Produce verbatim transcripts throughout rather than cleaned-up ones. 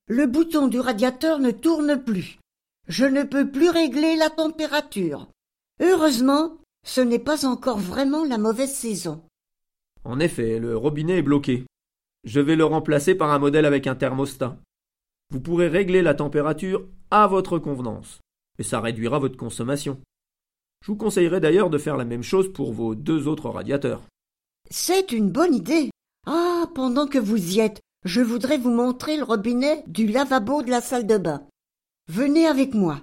Le bouton du radiateur ne tourne plus. Je ne peux plus régler la température. Heureusement, ce n'est pas encore vraiment la mauvaise saison. En effet, le robinet est bloqué. Je vais le remplacer par un modèle avec un thermostat. Vous pourrez régler la température à votre convenance, et ça réduira votre consommation. Je vous conseillerais d'ailleurs de faire la même chose pour vos deux autres radiateurs. C'est une bonne idée. Ah, pendant que vous y êtes, je voudrais vous montrer le robinet du lavabo de la salle de bain. Venez avec moi.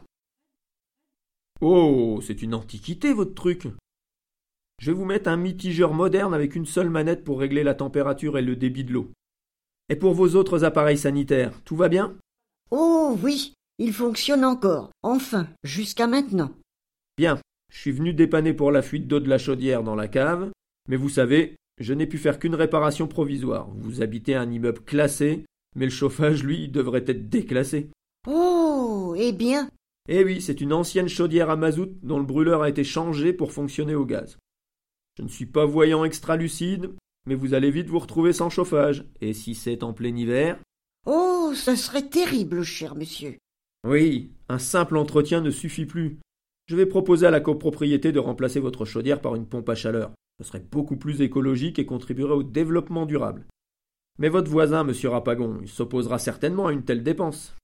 Oh, c'est une antiquité votre truc. Je vais vous mettre un mitigeur moderne avec une seule manette pour régler la température et le débit de l'eau. Et pour vos autres appareils sanitaires, tout va bien? Oh oui, il fonctionne encore. Enfin, jusqu'à maintenant. Bien, je suis venu dépanner pour la fuite d'eau de la chaudière dans la cave, mais vous savez, je n'ai pu faire qu'une réparation provisoire. Vous habitez un immeuble classé, mais le chauffage, lui, devrait être déclassé. Oh, eh bien. Eh oui, c'est une ancienne chaudière à mazout dont le brûleur a été changé pour fonctionner au gaz. Je ne suis pas voyant extra-lucide, mais vous allez vite vous retrouver sans chauffage. Et si c'est en plein hiver? Oh, ce serait terrible, cher monsieur. Oui, un simple entretien ne suffit plus. Je vais proposer à la copropriété de remplacer votre chaudière par une pompe à chaleur. Ce serait beaucoup plus écologique et contribuerait au développement durable. Mais votre voisin, monsieur Rapagon, il s'opposera certainement à une telle dépense.